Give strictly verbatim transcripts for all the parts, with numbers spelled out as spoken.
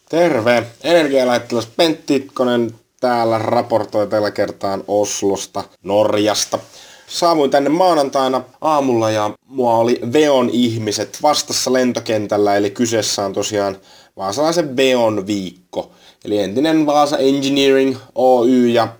Terve! Energialaittelas Pentti Itkonen täällä raportoi tällä kertaa Oslosta, Norjasta. Saavuin tänne maanantaina aamulla ja mua oli Veon ihmiset vastassa lentokentällä, eli kyseessä on tosiaan vaasalaisen Veon viikko. Eli entinen Vaasa Engineering Oy ja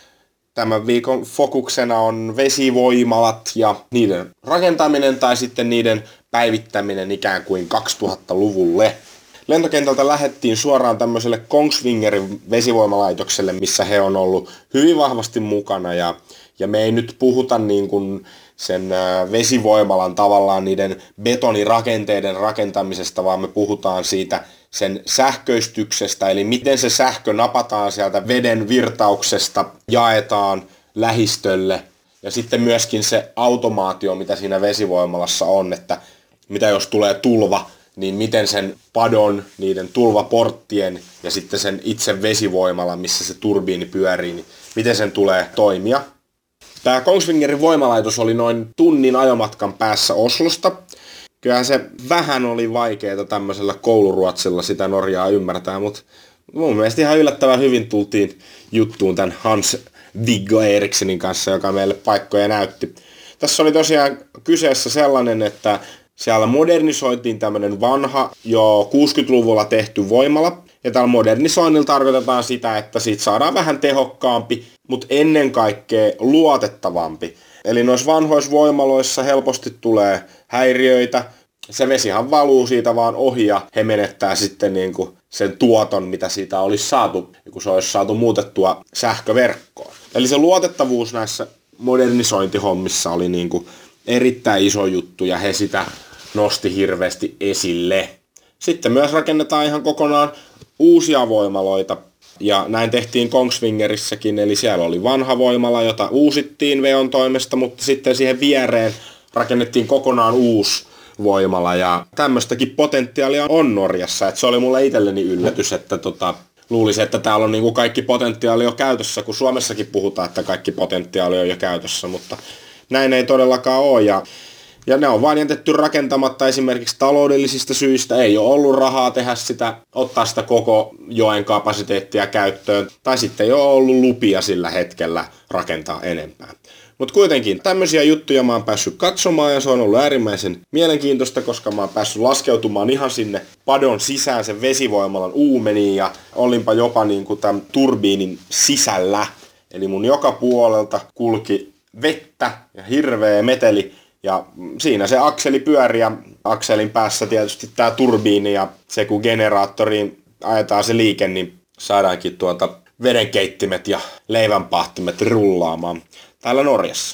tämän viikon fokuksena on vesivoimalat ja niiden rakentaminen tai sitten niiden päivittäminen ikään kuin kaksituhattaluvulle. Lentokentältä lähdettiin suoraan tämmöiselle Kongsvingerin vesivoimalaitokselle, missä he on ollut hyvin vahvasti mukana. Ja, ja me ei nyt puhuta niin kuin sen vesivoimalan tavallaan niiden betonirakenteiden rakentamisesta, vaan me puhutaan siitä sen sähköistyksestä, eli miten se sähkö napataan sieltä veden virtauksesta, jaetaan lähistölle. Ja sitten myöskin se automaatio, mitä siinä vesivoimalassa on, että mitä jos tulee tulva, niin miten sen padon, niiden tulvaporttien ja sitten sen itse vesivoimala, missä se turbiini pyörii, niin miten sen tulee toimia. Tämä Kongsvingerin voimalaitos oli noin tunnin ajomatkan päässä Oslosta. Kyllähän se vähän oli vaikeaa tämmöisellä kouluruotsilla sitä Norjaa ymmärtää, mutta mun mielestä ihan yllättävän hyvin tultiin juttuun tämän Hans Viggo Eriksenin kanssa, joka meille paikkoja näytti. Tässä oli tosiaan kyseessä sellainen, että siellä modernisoitiin tämmöinen vanha, jo kuusikymmentäluvulla tehty voimala. Ja tällä modernisoinnilla tarkoitetaan sitä, että siitä saadaan vähän tehokkaampi, mutta ennen kaikkea luotettavampi. Eli noissa vanhoissa voimaloissa helposti tulee häiriöitä. Se vesihan valuu siitä vaan ohi ja he menettää sitten niin kuin sen tuoton, mitä siitä olisi saatu, kun se olisi saatu muutettua sähköverkkoon. Eli se luotettavuus näissä modernisointihommissa oli niin kuin erittäin iso juttu ja he sitä nosti hirveästi esille. Sitten myös rakennetaan ihan kokonaan uusia voimaloita. Ja näin tehtiin Kongsvingerissäkin, eli siellä oli vanha voimala, jota uusittiin Veon toimesta, mutta sitten siihen viereen rakennettiin kokonaan uusi voimala. Ja tämmöistäkin potentiaalia on Norjassa, että se oli mulle itselleni yllätys, että tota, luulisin, että täällä on niinku kaikki potentiaali jo käytössä, kun Suomessakin puhutaan, että kaikki potentiaali on jo käytössä, mutta näin ei todellakaan ole. Ja Ja ne on vain jätetty rakentamatta esimerkiksi taloudellisista syistä. Ei ole ollut rahaa tehdä sitä, ottaa sitä koko joen kapasiteettia käyttöön. Tai sitten ei ole ollut lupia sillä hetkellä rakentaa enempää. Mutta kuitenkin tämmöisiä juttuja mä oon päässyt katsomaan ja se on ollut äärimmäisen mielenkiintoista, koska mä oon päässyt laskeutumaan ihan sinne padon sisään sen vesivoimalan uumeniin ja olinpa jopa niin kuin tämän turbiinin sisällä. Eli mun joka puolelta kulki vettä ja hirveä meteli. Ja siinä se akseli pyöri ja akselin päässä tietysti tämä turbiini ja se kun generaattoriin ajetaan se liike, niin saadaankin tuota vedenkeittimet ja leivänpahtimet rullaamaan täällä Norjassa.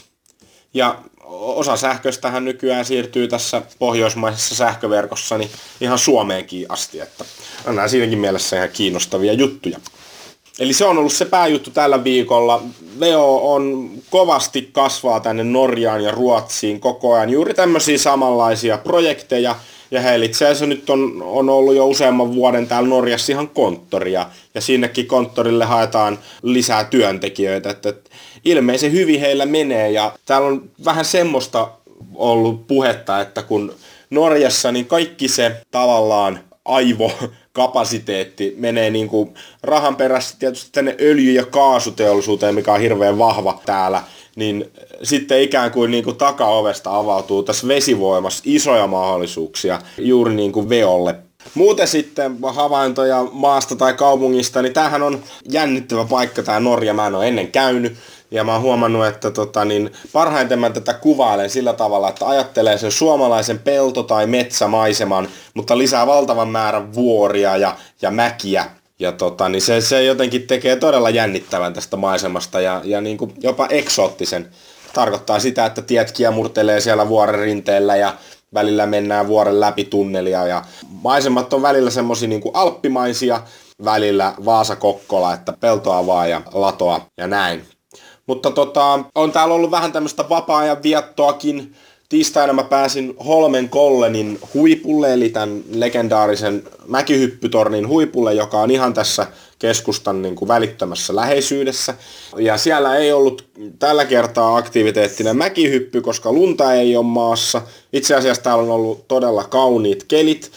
Ja osa sähköstähän nykyään siirtyy tässä pohjoismaisessa sähköverkossa niin ihan Suomeenkin asti, että on nämä siinäkin mielessä ihan kiinnostavia juttuja. Eli se on ollut se pääjuttu tällä viikolla. Veo on kovasti kasvaa tänne Norjaan ja Ruotsiin koko ajan. Juuri tämmöisiä samanlaisia projekteja. Ja heillä itse asiassa nyt on, on ollut jo useamman vuoden täällä Norjassa ihan konttoria. Ja sinnekin konttorille haetaan lisää työntekijöitä. Että ilmeisen hyvin heillä menee. Ja täällä on vähän semmoista ollut puhetta, että kun Norjassa niin kaikki se tavallaan aivo kapasiteetti menee niin kuin rahan perässä tietysti tänne öljy- ja kaasuteollisuuteen, mikä on hirveän vahva täällä, niin sitten ikään kuin, niin kuin takaovesta avautuu tässä vesivoimassa isoja mahdollisuuksia juuri niin kuin Veolle. Muuten sitten havaintoja maasta tai kaupungista, niin tämähän on jännittävä paikka tämä Norja, mä en ole ennen käynyt. Ja mä oon huomannut, että tota, niin parhaiten mä tätä kuvailen sillä tavalla, että ajattelee sen suomalaisen pelto- tai metsämaiseman, mutta lisää valtavan määrän vuoria ja, ja mäkiä. Ja tota, niin se, se jotenkin tekee todella jännittävän tästä maisemasta ja, ja niin kuin jopa eksoottisen. Tarkoittaa sitä, että tiet kiemurtelee siellä vuoren rinteellä ja välillä mennään vuoren läpi tunnelia. Ja maisemat on välillä semmosia niin kuin alppimaisia, välillä Vaasa-Kokkola, että peltoa vaan ja latoa ja näin. Mutta tota, on täällä ollut vähän tämmöistä vapaa-ajan viettoakin. Tiistaina mä pääsin Holmenkollenin huipulle, eli tämän legendaarisen mäkihyppytornin huipulle, joka on ihan tässä keskustan niin kuin välittömässä läheisyydessä. Ja siellä ei ollut tällä kertaa aktiviteettinen mäkihyppy, koska lunta ei ole maassa. Itse asiassa täällä on ollut todella kauniit kelit.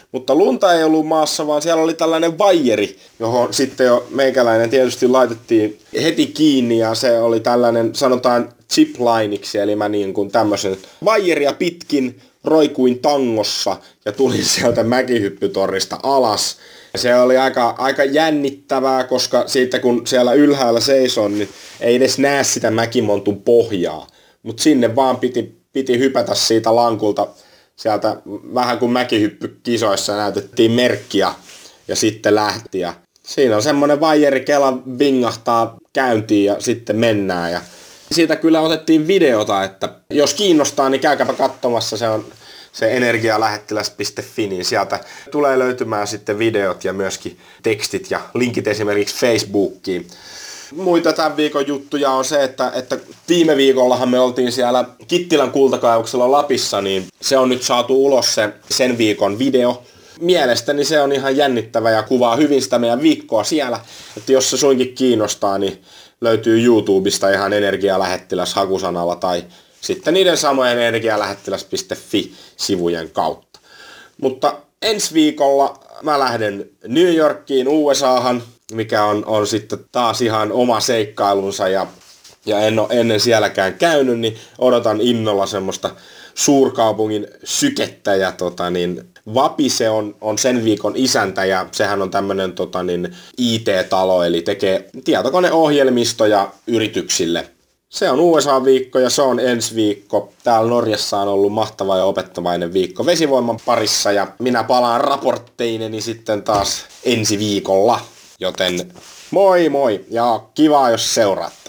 Mutta lunta ei ollut maassa, vaan siellä oli tällainen vaijeri, johon sitten jo meikäläinen tietysti laitettiin heti kiinni ja se oli tällainen, sanotaan ziplineiksi, eli mä niin kuin tämmöisen vaijeria pitkin roikuin tangossa ja tulin sieltä mäkihyppytorista alas. Se oli aika, aika jännittävää, koska siitä kun siellä ylhäällä seison, niin ei edes näe sitä mäkimontun pohjaa. Mutta sinne vaan piti, piti hypätä siitä lankulta. Sieltä vähän kuin mäkihyppykisoissa näytettiin merkkiä ja sitten lähti. Ja siinä on semmoinen vaijeri, kela vingahtaa käyntiin ja sitten mennään. Ja siitä kyllä otettiin videota, että jos kiinnostaa, niin käykääpä katsomassa. Se on se energialähettiläs piste fi, niin sieltä tulee löytymään sitten videot ja myöskin tekstit ja linkit esimerkiksi Facebookiin. Muita tämän viikon juttuja on se, että, että viime viikollahan me oltiin siellä Kittilän kultakaivoksella Lapissa, niin se on nyt saatu ulos se, sen viikon video. Mielestäni se on ihan jännittävä ja kuvaa hyvin sitä meidän viikkoa siellä. Että jos se suinkin kiinnostaa, niin löytyy YouTubesta ihan energialähettiläs hakusanalla tai sitten niiden samojen energialähettiläs piste fi-sivujen kautta. Mutta ensi viikolla mä lähden New Yorkiin, U S Ahan, mikä on, on sitten taas ihan oma seikkailunsa ja, ja en ole ennen sielläkään käynyt, niin odotan innolla semmoista suurkaupungin sykettä ja tota niin, Vapise on, on sen viikon isäntä ja sehän on tämmönen tota niin, I T-talo, eli tekee tietokoneohjelmistoja yrityksille. Se on U S A-viikko ja se on ensi viikko. Täällä Norjassa on ollut mahtava ja opettavainen viikko vesivoiman parissa ja minä palaan raportteineni sitten taas ensi viikolla. Joten moi moi ja kiva jos seuraat.